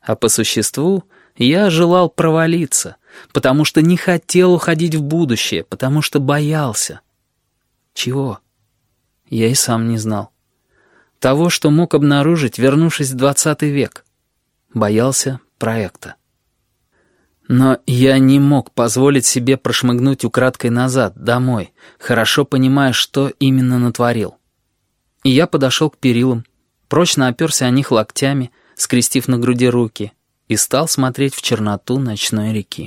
А по существу я желал провалиться, потому что не хотел уходить в будущее, потому что боялся. Чего? Я и сам не знал. Того, что мог обнаружить, вернувшись в 20 век. Боялся проекта. Но я не мог позволить себе прошмыгнуть украдкой назад, домой, хорошо понимая, что именно натворил. И я подошел к перилам, прочно оперся о них локтями, скрестив на груди руки, и стал смотреть в черноту ночной реки.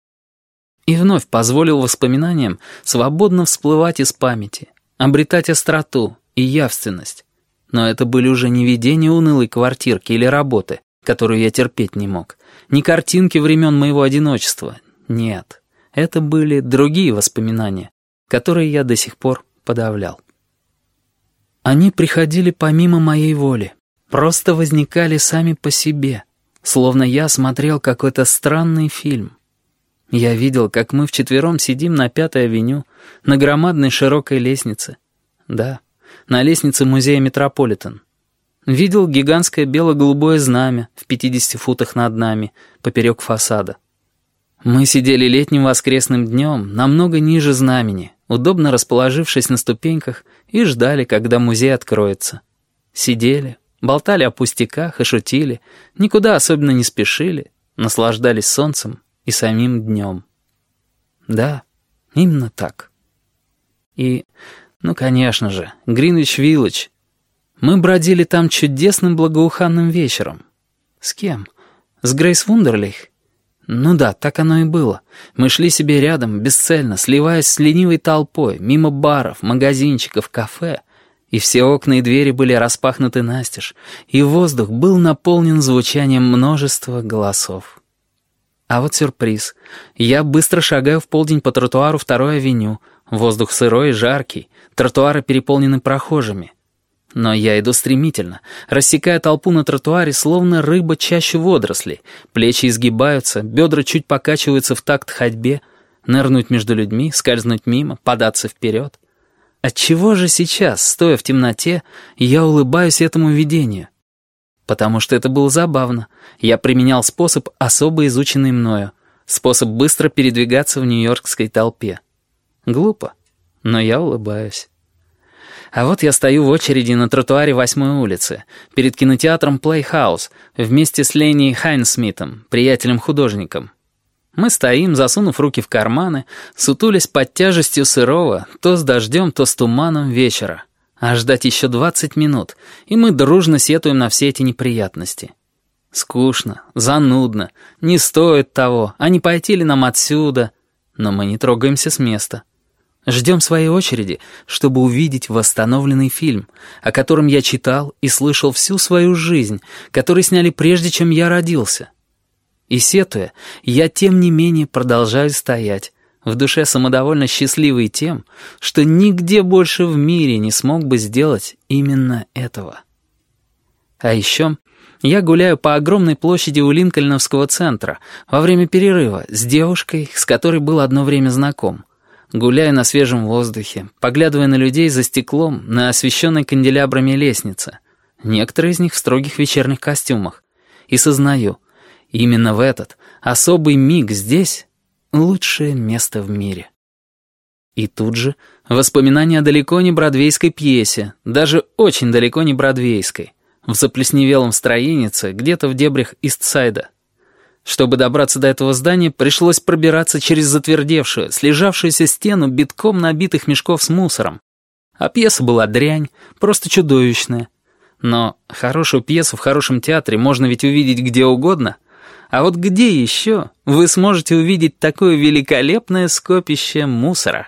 И вновь позволил воспоминаниям свободно всплывать из памяти, обретать остроту и явственность. Но это были уже не видения унылой квартирки или работы, которую я терпеть не мог, не картинки времен моего одиночества. Нет, это были другие воспоминания, которые я до сих пор подавлял. Они приходили помимо моей воли, просто возникали сами по себе, словно я смотрел какой-то странный фильм. Я видел, как мы вчетвером сидим на 5-й авеню, на громадной широкой лестнице. Да, на лестнице музея Метрополитен. Видел гигантское бело-голубое знамя в 50 футах над нами, поперек фасада. Мы сидели летним воскресным днем, намного ниже знамени, удобно расположившись на ступеньках, и ждали, когда музей откроется. Сидели, болтали о пустяках и шутили, никуда особенно не спешили, наслаждались солнцем и самим днем. Да, именно так. И, конечно же, Гринвич-Виллидж. Мы бродили там чудесным благоуханным вечером. С кем? С Грейс Вундерлих? Ну да, так оно и было. Мы шли себе рядом, бесцельно, сливаясь с ленивой толпой, мимо баров, магазинчиков, кафе, и все окна и двери были распахнуты настежь, и воздух был наполнен звучанием множества голосов. А вот сюрприз. Я быстро шагаю в полдень по тротуару 2-й авеню, воздух сырой и жаркий, тротуары переполнены прохожими. Но я иду стремительно, рассекая толпу на тротуаре, словно рыба чащу водорослей. Плечи изгибаются, бедра чуть покачиваются в такт ходьбе. Нырнуть между людьми, скользнуть мимо, податься вперед. Отчего же сейчас, стоя в темноте, я улыбаюсь этому видению? Потому что это было забавно. Я применял способ, особо изученный мною. Способ быстро передвигаться в нью-йоркской толпе. Глупо, но я улыбаюсь. А вот я стою в очереди на тротуаре 8-й улицы, перед кинотеатром Playhouse, вместе с Ленни Хайнсмитом, приятелем-художником. Мы стоим, засунув руки в карманы, сутулясь под тяжестью сырого, то с дождем, то с туманом вечера. А ждать еще 20 минут, и мы дружно сетуем на все эти неприятности. Скучно, занудно, не стоит того, а не пойти ли нам отсюда? Но мы не трогаемся с места. Ждем своей очереди, чтобы увидеть восстановленный фильм, о котором я читал и слышал всю свою жизнь, который сняли прежде, чем я родился. И сетуя, я тем не менее продолжаю стоять, в душе самодовольно счастливый тем, что нигде больше в мире не смог бы сделать именно этого. А еще я гуляю по огромной площади у Линкольновского центра во время перерыва с девушкой, с которой был одно время знаком. Гуляю на свежем воздухе, поглядывая на людей за стеклом на освещенной канделябрами лестнице, некоторые из них в строгих вечерних костюмах, и сознаю, именно в этот особый миг здесь лучшее место в мире. И тут же воспоминания о далеко не бродвейской пьесе, даже очень далеко не бродвейской, в заплесневелом строенице где-то в дебрях Истсайда. Чтобы добраться до этого здания, пришлось пробираться через затвердевшую, слежавшуюся стену битком набитых мешков с мусором. А пьеса была дрянь, просто чудовищная. Но хорошую пьесу в хорошем театре можно ведь увидеть где угодно. А вот где еще вы сможете увидеть такое великолепное скопище мусора?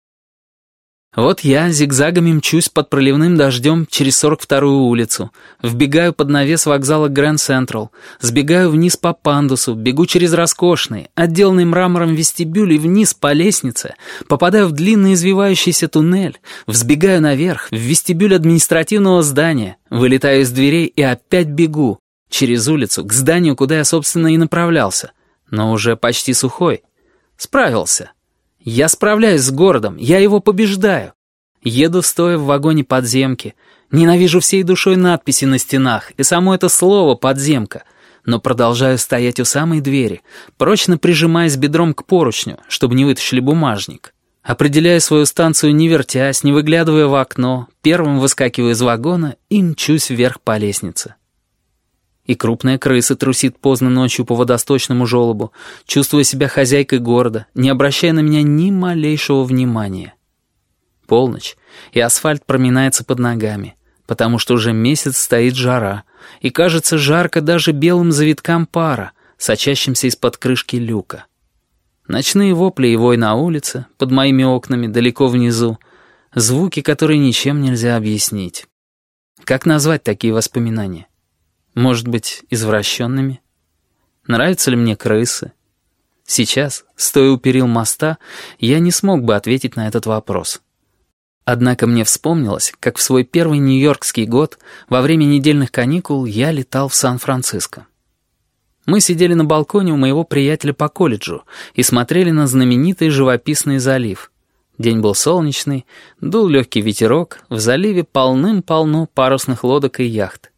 Вот я зигзагами мчусь под проливным дождем через 42-ю улицу, вбегаю под навес вокзала Гранд Централ, сбегаю вниз по пандусу, бегу через роскошный, отделанный мрамором вестибюль и вниз по лестнице, попадаю в длинный извивающийся туннель, взбегаю наверх, в вестибюль административного здания, вылетаю из дверей и опять бегу через улицу к зданию, куда я, собственно, и направлялся, но уже почти сухой. Справился. Я справляюсь с городом, я его побеждаю. Еду стоя в вагоне подземки. Ненавижу всей душой надписи на стенах и само это слово «подземка». но продолжаю стоять у самой двери, прочно прижимаясь бедром к поручню, чтобы не вытащили бумажник. Определяю свою станцию, не вертясь, не выглядывая в окно, первым выскакиваю из вагона и мчусь вверх по лестнице. И крупная крыса трусит поздно ночью по водосточному желобу, чувствуя себя хозяйкой города, не обращая на меня ни малейшего внимания. Полночь, и асфальт проминается под ногами, потому что уже месяц стоит жара, и кажется жарко даже белым завиткам пара, сочащимся из-под крышки люка. Ночные вопли и вой на улице, под моими окнами, далеко внизу, звуки, которые ничем нельзя объяснить. Как назвать такие воспоминания? Может быть, извращенными? Нравятся ли мне крысы? Сейчас, стоя у перил моста, я не смог бы ответить на этот вопрос. Однако мне вспомнилось, как в свой первый нью-йоркский год во время недельных каникул я летал в Сан-Франциско. Мы сидели на балконе у моего приятеля по колледжу и смотрели на знаменитый живописный залив. День был солнечный, дул легкий ветерок, в заливе полным-полно парусных лодок и яхт.